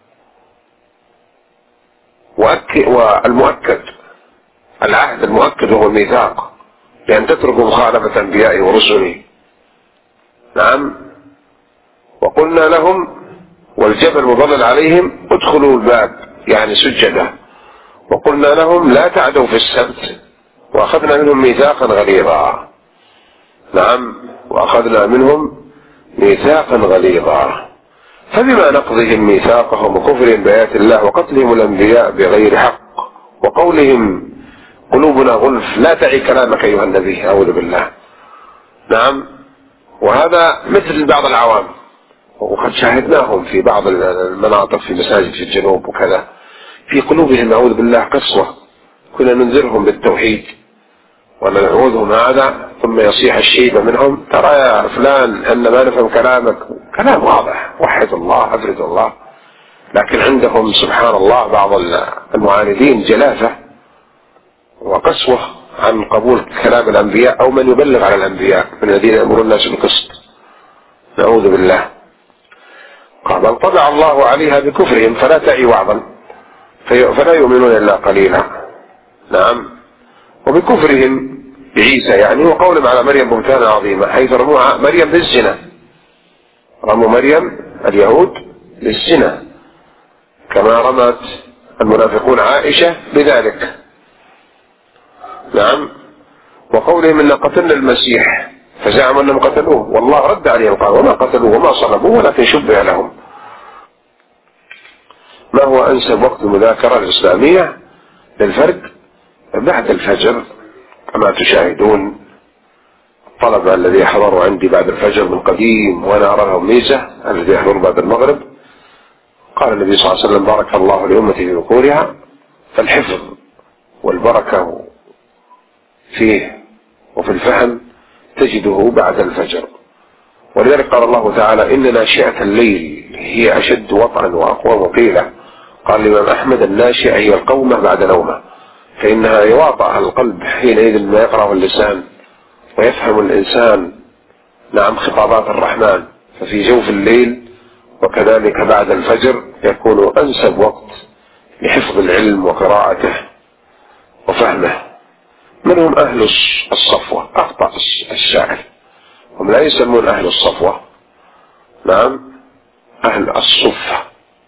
والمؤكد العهد المؤكد هو الميثاق، بأن تتركوا مخالفة أنبيائه ورسله. نعم. وقلنا لهم والجبل مظلل عليهم ادخلوا الباب يعني سجدا، وقلنا لهم لا تعدوا في السبت، وأخذنا منهم ميثاقا غليظا. نعم. وأخذنا منهم ميثاقا غليظا. فبما نقضهم ميثاقهم وكفرهم بآيات الله وقتلهم الأنبياء بغير حق وقولهم قلوبنا غلف لا تعي كلامك أيها النبي، أعوذ بالله. نعم. وهذا مثل بعض العوام، وقد شاهدناهم في بعض المناطق في مساجد في الجنوب وكذا، في قلوبهم أعوذ بالله قسوة، كنا ننذرهم بالتوحيد ونعوذهم هذا، ثم يصيح الشيبة منهم ترى يا فلان أن ما نفهم كلامك، كلام واضح وحد الله أفرد الله، لكن عندهم سبحان الله بعض المعاندين جلافة وقسوة عن قبول كلام الأنبياء أو من يبلغ على الأنبياء من الذين يأمرون الناس بالقسط، نعوذ بالله. قال بل طبع الله عليها بكفرهم فلا تعي وعظا فلا يؤمنون إلا قليلا. نعم. وبكفرهم بعيسى يعني، وقولهم على مريم بهتانا عظيما، حيث رموا مريم بالزنا، رموا مريم اليهود بالزنا كما رمت المنافقون عائشة بذلك. نعم. وقولهم إن قتلنا المسيح فزعموا أنهم قتلوه، والله رد عليهم قال وما قتلوه وما صلبوه ولكن شبه لهم. ما هو أنسب وقت المذاكرة الإسلامية للفرد؟ بعد الفجر كما تشاهدون الطلبة الذي يحضروا عندي بعد الفجر من قديم، وأنا أرى لهم ميزة الذي يحضر بعد المغرب. قال النبي صلى الله عليه وسلم بارك الله لأمتي في ذكورها، فالحفظ والبركة فيه وفي الفهم تجده بعد الفجر. ولذلك قال الله تعالى إن ناشئة الليل هي أشد وطئا وأقوم قيلا. قال الإمام أحمد الناشئة هي القومة بعد نومة، فإنها يواطأ القلب حينئذ ما يقرأه اللسان ويفهم الإنسان نعم خطابات الرحمن. ففي جوف الليل وكذلك بعد الفجر يكون أنسب وقت لحفظ العلم وقراءته وفهمه. من هم أهل الصفوة؟ أخطأ الشاعر، هم لا يسمون أهل الصفوة، نعم أهل الصفة.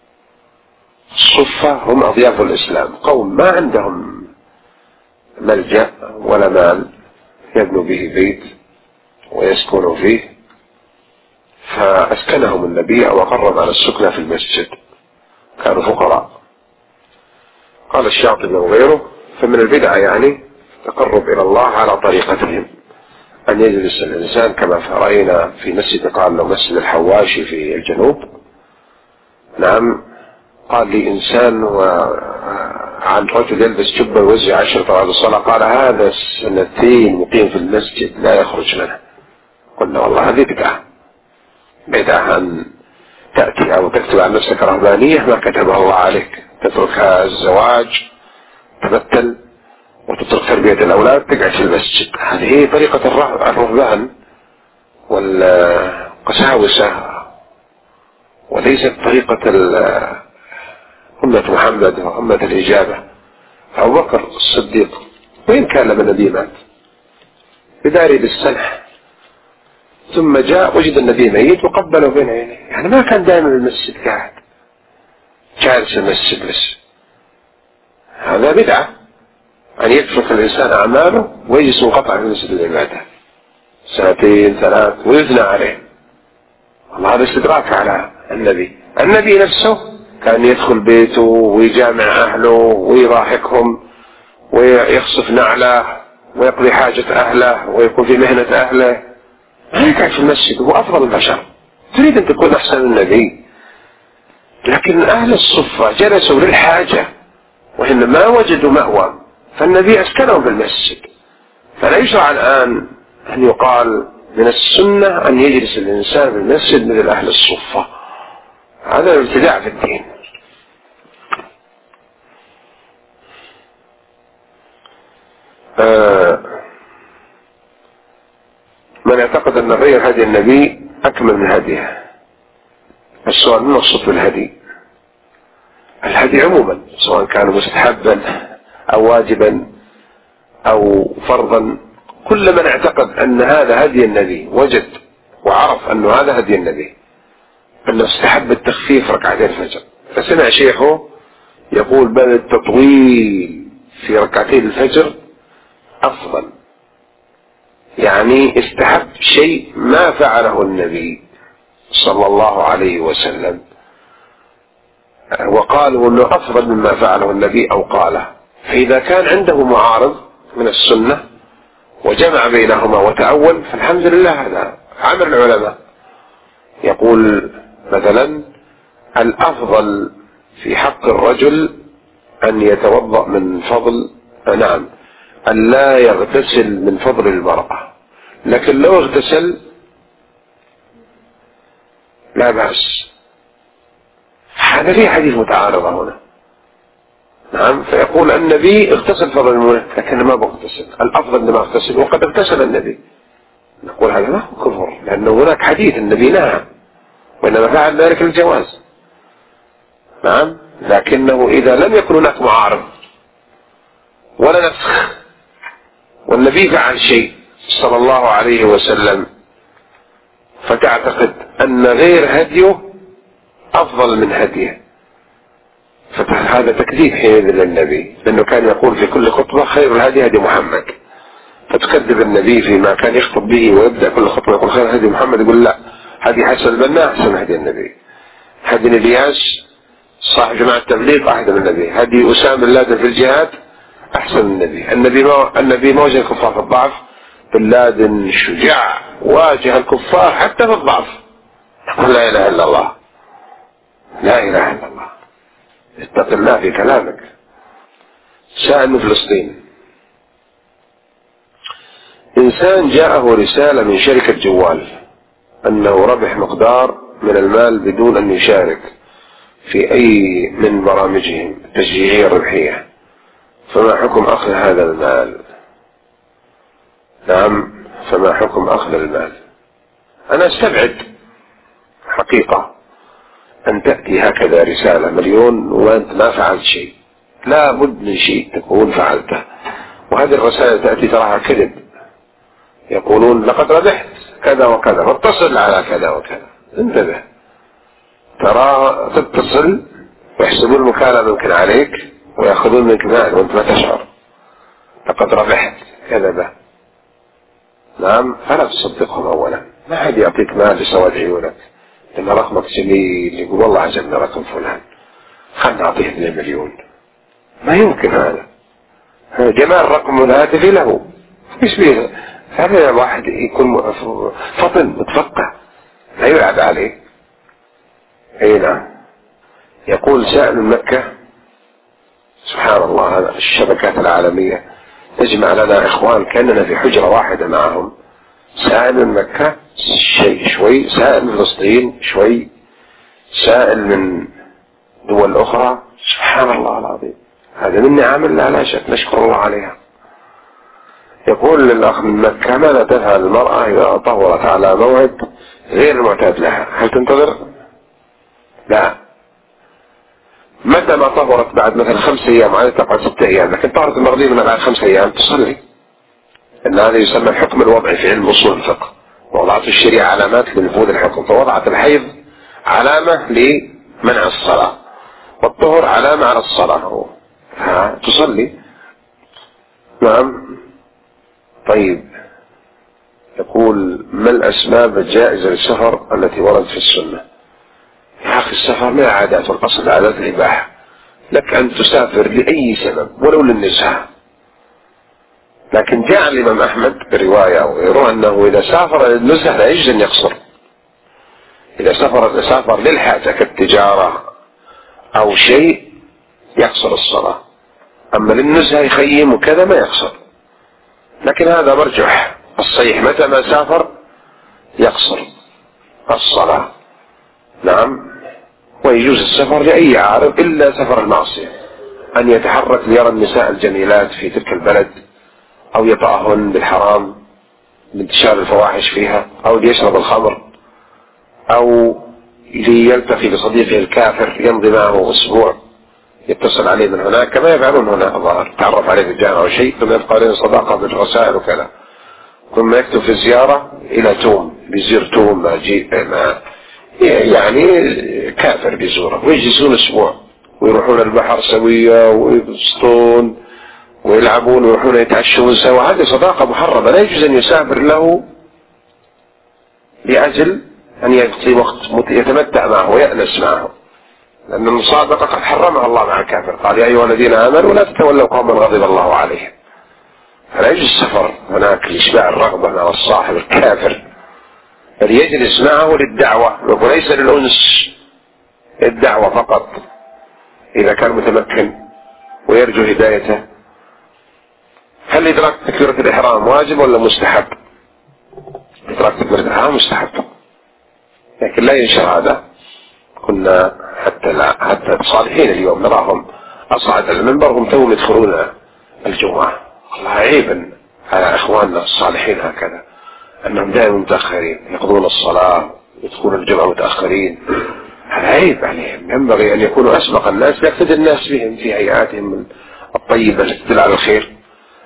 الصفة هم أضياف الإسلام، قوم ما عندهم ملجأ ولا مال يبنوا به بيت ويسكنوا فيه، فأسكنهم النبي وقرب على السكنة في المسجد، كانوا فقراء. قال الشاطبي وغيره فمن البدع يعني تقرب إلى الله على طريقتهم، أن يجلس الإنسان كما رأينا في مسجد قال له مسجد الحواشي في الجنوب. نعم. قال لي إنسان عن رجل يلبس جبة ويوزع عشر طوال الصلاة، قال هذا سنتين مقيم في المسجد لا يخرج منه. قلنا والله هذه بدعة، بدعة أن تأتي أو تكتب عن نفسك رهبانية ما كتبه الله عليك، تترك الزواج تبتل وتترك تربية الأولاد تقعد في المسجد. هذه هي طريقة الرهبان والقساوسة، وليست طريقة أمة محمد وأمة الإجابة. أبو بكر الصديق وإن كان لما النبي مات بداري بالسنح، ثم جاء وجد النبي ميت وقبله بين عينيه، يعني ما كان دائما المسجد قاعد جالس المسجد بس. هذا بدعة أن يترك الإنسان أعماله ويجلس منقطع في مسجد العبادة سنتين ثلاث ويثنى عليه. الله هذا استدراك على النبي. النبي نفسه كان يدخل بيته ويجامع أهله ويضاحكهم ويخصف نعله ويقضي حاجة أهله ويكون في مهنة أهله، ما يقعد في المسجد. هو أفضل البشر، تريد أن تكون أحسن من النبي. لكن أهل الصفة جلسوا للحاجة وإن ما وجدوا مأوى، فالنبي أسكنهم في المسجد. فلا يشرع الآن أن يقال من السنة أن يجلس الإنسان في المسجد مثل أهل الصفة، هذا الابتداع في الدين. آه من يعتقد أن غير هدي النبي أكمل من هديه. السؤال من نقصد بالهدي؟ الهدي عموما سواء كان مستحبا أو واجبا أو فرضا، كل من اعتقد أن هذا هدي النبي وجد وعرف أنه هذا هدي النبي، أنه استحب التخفيف ركعتين الفجر، فسمع شيخه يقول بل التطويل في ركعتين الفجر أفضل، يعني استحب شيء ما فعله النبي صلى الله عليه وسلم وقالوا أنه أفضل مما فعله النبي أو قاله. فإذا كان عنده معارض من السنة وجمع بينهما وتأول فالحمد لله، هذا عمل العلماء. يقول مثلا الأفضل في حق الرجل أن يتوضأ من فضل نعم أن لا يغتسل من فضل المرأة، لكن لو اغتسل لا بأس. هذا في حديث متعارضة هنا. نعم. فيقول النبي اغتسل فضل المرأة لكن ما بغتسل، الأفضل أن ما اغتسل وقد اغتسل النبي. نقول هذا ما هو كفر، لأنه هناك حديث النبي نهى وإنما فعل ذلك الجواز. نعم. لكنه إذا لم يكن هناك معارض ولا نسخ والنبي فعل شيء صلى الله عليه وسلم فتعتقد أن غير هديه أفضل من هديه، فهذا تكذيب حينئذ للنبي، لأنه كان يقول في كل خطبة خير الهدي هدي محمد، فتكذب النبي فيما كان يخطب به ويبدأ كل خطبة يقول خير هدي محمد، يقول لا، هدي حسن البنا أحسن هدي النبي، هدي الياس صاحب جماعة التبليغ أحسن من النبي، هدي أسامة بن لادن في الجهاد أحسن من النبي. النبي ما النبي ما واجه الكفار في الضعف، بن لادن شجاع واجه الكفار حتى في الضعف. يقول لا إله إلا الله، لا إله إلا الله، اتق الله في كلامك. سائل من فلسطين، إنسان جاءه رسالة من شركة جوال أنه ربح مقدار من المال بدون أن يشارك في أي من برامجهم التشجيعية الربحية، فما حكم أخذ هذا المال؟ نعم، فما حكم أخذ المال؟ أنا استبعد حقيقة أن تأتي هكذا رسالة مليون وأنت ما فعلت شيء، لا بد من شيء تكون فعلته، وهذه الرسائل تأتي تراها كذب، يقولون لقد ربحت كذا وكذا واتصل على كذا وكذا، انتبه، ترى تتصل ويحسبون المكالمة ممكن عليك ويأخذون منك مال وانت ما تشعر، لقد ربحت كذبة. نعم، فلا تصدقهم أولا، ما حد يعطيك مال لسواد عيونك لأن رقمك جميل يقول والله عجبنا رقم فلان خلنا نعطيه اثنين مليون، ما يمكن هذا، جمال رقم الهاتف له ايش بيه؟ هذا واحد يكون فطن متفقه لا يلعب عليه. اي نعم. يقول سائل من مكة، سبحان الله الشبكات العالمية تجمع لنا اخوان كأننا في حجرة واحدة معهم، سائل من مكة شيء شوي، سائل من فلسطين شوي، سائل من دول اخرى، سبحان الله العظيم، هذا من نعم الله لا شك نشكر الله عليها. يقول للأخ من مكة، ماذا تفعل المرأة إذا طهرت على موعد غير المعتاد لها؟ هل تنتظر؟ لا، متى ما طهرت بعد مثلا خمس أيام عادة تقعد ستة أيام، لكن طهرت المغرب من بعد خمس أيام تصلي، إن هذا يسمى الحكم الوضعي في علم أصول الفقه، ووضعت الشريعة علامات لنفوذ الحكم، فوضعت الحيض علامة لمنع الصلاة والطهر علامة على الصلاة، تصلي. نعم. طيب، يقول ما الأسباب الجائزة للسفر التي وردت في السنة؟ يا أخي السفر ما عادات، والقصد عادات الإباحة، لك أن تسافر لأي سبب ولو للنزهة، لكن جاء الإمام أحمد برواية ويروى أنه إذا سافر للنزهة لا يجوز أن يقصر، إذا سافر سافر للحاجة كالتجارة أو شيء يقصر الصلاة، أما للنزهة يخيم وكذا ما يقصر، لكن هذا مرجح، الصحيح متى ما سافر يقصر الصلاة. نعم. ويجوز السفر لأي عارض إلا سفر المعصية، أن يتحرك ليرى النساء الجميلات في تلك البلد، أو يطأهن بالحرام لانتشار الفواحش فيها، أو ليشرب الخمر، أو ليلتقي بصديقه الكافر يمضي معه أسبوع يتصل عليه من هناك كما يفعلون هنا الظاهر، تعرف عليه في الجامعة أو شيء ثم يبقى عليه صداقة بالرسائل وكذا، ثم يكتب في الزيارة إلى توم، بيزير توم ما جي ما يعني كافر بيزوره، ويجلسون أسبوع ويروحون البحر سوية ويبسطون ويلعبون ويروحون يتعشون سوا، هذه صداقة محرمة لا يجوز أن يسافر له لأجل أن يقضي وقت يتمتع معه ويأنس معه، لأن المصادقة قد حرمها الله مع الكافر، قال يا أيها الذين آمنوا لا تتولوا قوما غضب الله عليهم، فلا يجوز السفر هناك لإشباع الرغبة مع الصاحب الكافر، بل يجلس معه للدعوة وليس للأنس، الدعوة فقط إذا كان متمكن ويرجو هدايته. هل إدراك تكبيرة الإحرام واجب ولا مستحب؟ إدراك تكبيرة الإحرام مستحب، لكن لا ينشر هذا. كنا حتى لا حتى الصالحين اليوم نراهم أصعد المنبر هم توم يدخلون الجمعة، والله عيبا على إخواننا الصالحين هكذا أنهم دائما متأخرين، يقضون الصلاة يدخلون الجمعة متأخرين، هذا عيب عليهم، ينبغي أن يكونوا أسبق الناس، يقتدي الناس بهم في هيئاتهم الطيبة التي تدل على الخير.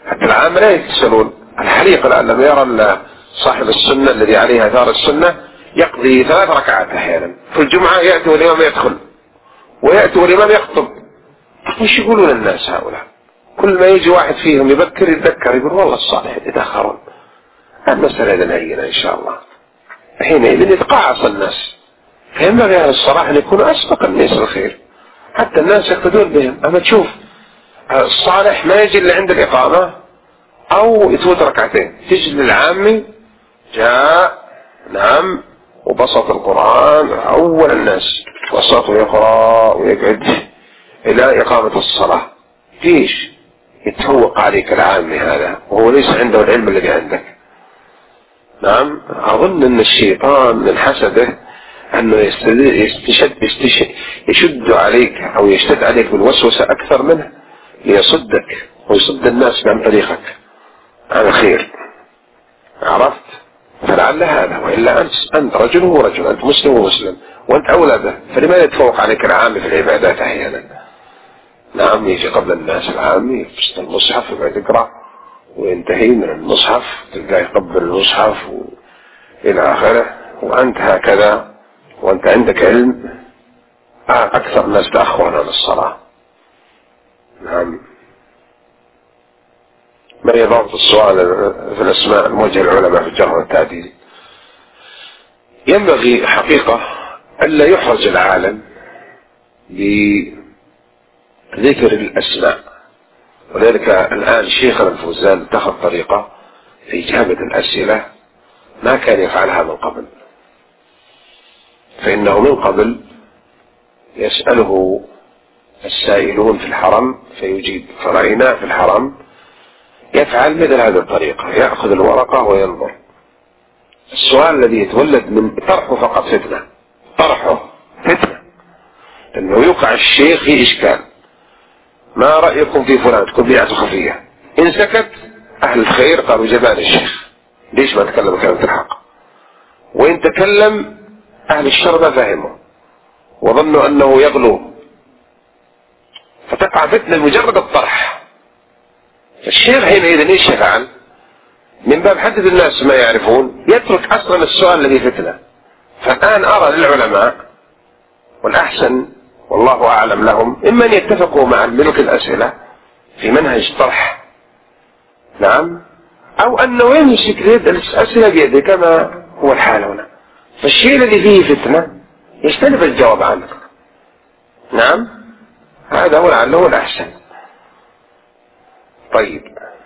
حتى العامة لا يتسلون. الحليق الآن لما يرى صاحب السنة الذي عليه آثار السنة يقضي ثلاث ركعات أحيانا في الجمعة، يأتي والإمام يدخل ويأتي والإمام يخطب. وش يقولون الناس هؤلاء؟ كل ما يجي واحد فيهم يبكر يتذكر يقول والله الصالح يتأخرون. المسألة إذن هينة إن شاء الله، حينئذ يتقاعس الناس. فينبغي أهل الصلاح أن يكونوا أسبق الناس الخير حتى الناس يقتدون بهم. أما تشوف الصالح ما يجي إلا عند الإقامة أو يتوت ركعتين، تجي للعامي جاء نعم وبسط القرآن أول الناس وسط ويقرأ ويقعد إلى إقامة الصلاة. ليش يتفوق عليك العامي هذا وهو ليس عنده العلم الذي عندك؟ نعم. أظن أن الشيطان من حسده أنه يستشد يستشد يشد عليك أو يشتد عليك بالوسوسة أكثر منه ليصدك ويصد الناس عن طريقك عن خير. عرفت؟ فلعل هذا، وإلا أنت أنت رجل ورجل، أنت مسلم ومسلم وأنت أولى به، فلماذا يتفوق عليك العامي في العبادات أحيانا؟ نعم يجي قبل الناس العامي يفصل المصحف ويقعد يقرأ وينتهي من المصحف تلقاه يقبل المصحف إلى آخره، وأنت هكذا وأنت عندك علم أكثر الناس تأخرون عن الصلاة. نعم. ما هي ضابط السؤال في الأسماء الموجهة للعلماء في الجرح والتعديل؟ ينبغي حقيقة ألا يحرج العالم بذكر الأسماء، ولذلك الآن شيخنا الفوزان اتخذ طريقة في إجابة الأسئلة ما كان يفعلها من قبل. فإنه من قبل يسأله السائلون في الحرم فيجيب، فرأيناه في الحرم يفعل مثل هذه الطريقة، يأخذ الورقة وينظر. السؤال الذي يتولد من طرحه فقط فتنة، طرحه فتنة، أنه يوقع الشيخ في إشكال. ما رأيكم في فلان؟ تكون بيعة خفية. إن سكت أهل الخير قالوا جبان الشيخ، ليش ما تكلم كلمة الحق؟ وإن تكلم أهل الشر ما فهموا وظنوا أنه يغلو، فتقع فتنة مجرد الطرح. الشيخ حينئذ ايش يفعل؟ من باب حدد الناس ما يعرفون يترك أصلا السؤال الذي فتنة. فالآن أرى للعلماء والأحسن والله أعلم لهم إما أن يتفقوا مع ملك الأسئلة في منهج طرح، نعم، أو أنه يمسك يد الأسئلة بيده كما هو الحال هنا. فالشيء الذي فيه فتنة يجتنب الجواب عنه، نعم، هذا هو لعله الأحسن. طيب،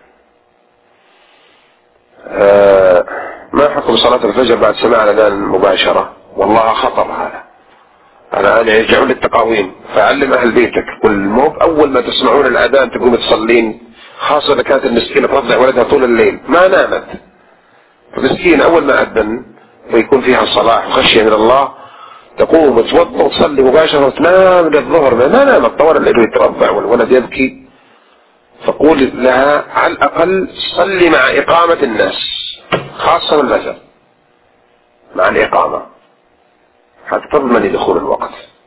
آه ما حكم صلاة الفجر بعد سماع الأذان مباشرة؟ والله خطر هذا. أنا أنا يرجعون للتقاويم، فعلم أهل بيتك قل مو أول ما تسمعون الأذان تقوم تصلين، خاصة إذا كانت المسكينة ترضع ولدها طول الليل ما نامت. المسكين أول ما أذن ويكون فيها صلاح وخشية من الله تقوم وتوضأ وتصلي مباشرة وتنام للظهر، ما نامت طوال الليل يترضع والولد يبكي. فقول لها على الأقل صلي مع إقامة الناس، خاصة الفجر مع الإقامة حتى تضمن دخول الوقت.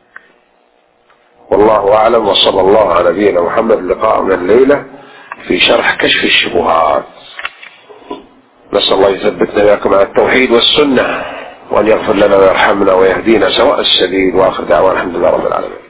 والله أعلم، وصلى الله على نبينا محمد. لقاءنا الليلة في شرح كشف الشبهات. نسأل الله يثبتنا وياكم على التوحيد والسنة، وأن يغفر لنا ويرحمنا ويهدينا سواء السبيل. وآخر دعوانا الحمد لله رب العالمين.